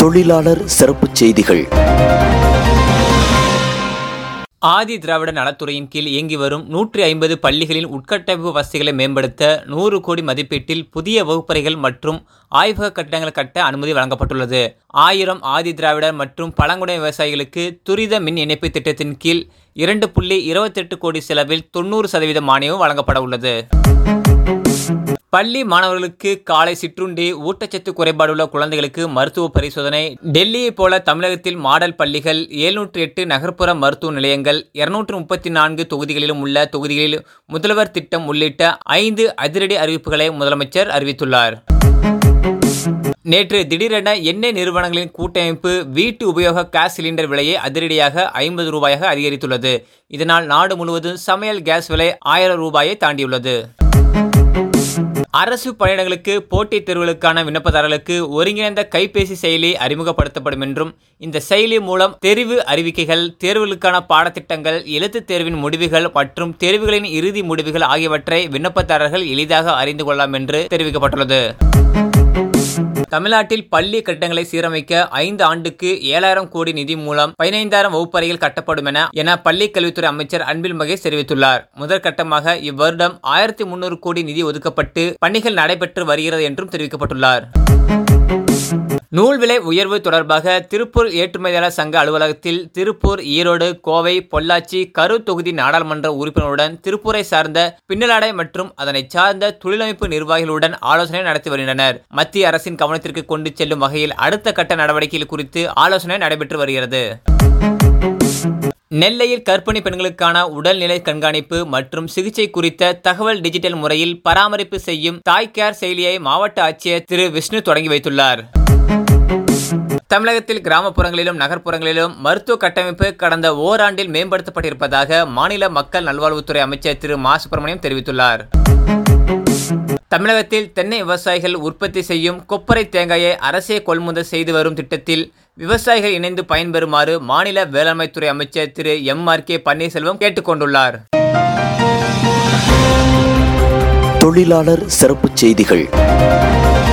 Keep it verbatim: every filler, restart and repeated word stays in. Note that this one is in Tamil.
தொழிலாளர் சிறப்புச் செய்திகள். ஆதி திராவிட நலத்துறையின் கீழ் இயங்கி வரும் நூற்றி ஐம்பது பள்ளிகளின் உட்கட்டமைப்பு வசதிகளை மேம்படுத்த நூறு கோடி மதிப்பீட்டில் புதிய வகுப்பறைகள் மற்றும் ஆய்வக கட்டிடங்கள் கட்ட அனுமதி வழங்கப்பட்டுள்ளது. ஆயிரம் ஆதி திராவிடர் மற்றும் பழங்குடி விவசாயிகளுக்கு துரித மின் இணைப்பு திட்டத்தின் கீழ் இரண்டு புள்ளி இருபத்தி எட்டு கோடி செலவில் தொண்ணூறு சதவீத மானியம் வழங்கப்பட உள்ளது. பள்ளி மாணவர்களுக்கு காலை சிற்றுண்டி, ஊட்டச்சத்து குறைபாடுள்ள குழந்தைகளுக்கு மருத்துவ பரிசோதனை. டெல்லியை போல தமிழகத்தில் மாடல் பள்ளிகள், எழுநூற்று எட்டு நகர்ப்புற மருத்துவ நிலையங்கள், இருநூற்று முப்பத்தி நான்கு தொகுதிகளிலும் உள்ள தொகுதிகளில் முதல்வர் திட்டம் உள்ளிட்ட ஐந்து அதிரடி அறிவிப்புகளை முதலமைச்சர் அறிவித்துள்ளார். நேற்று திடீரென எண்ணெய் நிறுவனங்களின் கூட்டமைப்பு வீட்டு உபயோக கேஸ் சிலிண்டர் விலையை அதிரடியாக ஐம்பது ரூபாயாக அதிகரித்துள்ளது. இதனால் நாடு முழுவதும் சமையல் கேஸ் விலை ஆயிரம் ரூபாயை தாண்டியுள்ளது. அரசு பணியிடங்களுக்கு போட்டித் தேர்வுகளுக்கான விண்ணப்பதாரர்களுக்கு ஒருங்கிணைந்த கைபேசி செயலி அறிமுகப்படுத்தப்படும் என்றும், இந்த செயலி மூலம் தெரிவு அறிவிக்கைகள், தேர்வுகளுக்கான பாடத்திட்டங்கள், எழுத்துத் தேர்வின் முடிவுகள் மற்றும் தேர்வுகளின் இறுதி முடிவுகள் ஆகியவற்றை விண்ணப்பதாரர்கள் எளிதாக அறிந்து கொள்ளலாம் என்று தெரிவிக்கப்பட்டுள்ளது. தமிழ்நாட்டில் பள்ளி கட்டிடங்களை சீரமைக்க ஐந்து ஆண்டுக்கு ஏழாயிரம் கோடி நிதி மூலம் பதினைந்தாயிரம் வகுப்பறைகள் கட்டப்படும் என என பள்ளி கல்வித்துறை அமைச்சர் அன்பில் மகேஷ் தெரிவித்துள்ளார். முதற்கட்டமாக இவ்வருடம் ஆயிரத்தி முன்னூறு கோடி நிதி ஒதுக்கப்பட்டு பணிகள் நடைபெற்று வருகிறது என்றும் தெரிவிக்கப்பட்டுள்ளார். நூல் விலை உயர்வு தொடர்பாக திருப்பூர் ஏற்றுமதியாளர் சங்க அலுவலகத்தில் திருப்பூர், ஈரோடு, கோவை, பொள்ளாச்சி, கரூர் தொகுதி நாடாளுமன்ற உறுப்பினருடன் திருப்பூரை சார்ந்த பின்னலாடை மற்றும் அதனை சார்ந்த தொழிலமைப்பு நிர்வாகிகளுடன் ஆலோசனை நடத்தி வருகின்றனர். மத்திய அரசின் கவனத்திற்கு கொண்டு செல்லும் வகையில் அடுத்த கட்ட நடவடிக்கைகள் குறித்து ஆலோசனை நடைபெற்று வருகிறது. நெல்லையில் கர்ப்பிணி பெண்களுக்கான உடல்நிலை கண்காணிப்பு மற்றும் சிகிச்சை குறித்த தகவல் டிஜிட்டல் முறையில் பராமரிப்பு செய்யும் தாய் கேர் செயலியை மாவட்ட ஆட்சியர் திரு விஷ்ணு தொடங்கி வைத்துள்ளார். தமிழகத்தில் கிராமப்புறங்களிலும் நகர்ப்புறங்களிலும் மருத்துவ கட்டமைப்பு கடந்த ஓராண்டில் மேம்படுத்தப்பட்டிருப்பதாக மாநில மக்கள் நல்வாழ்வுத்துறை அமைச்சர் திரு மா சுப்பிரமணியம் தெரிவித்துள்ளார். தமிழகத்தில் தென்னை விவசாயிகள் உற்பத்தி செய்யும் கொப்பரை தேங்காயை அரசே கொள்முதல் செய்து வரும் திட்டத்தில் விவசாயிகள் இணைந்து பயன்பெறுமாறு மாநில வேளாண்மைத்துறை அமைச்சர் திரு எம் ஆர் கே பன்னீர்செல்வம் கேட்டுக்கொண்டுள்ளார். தொழிலாளர் சிறப்புச் செய்திகள்.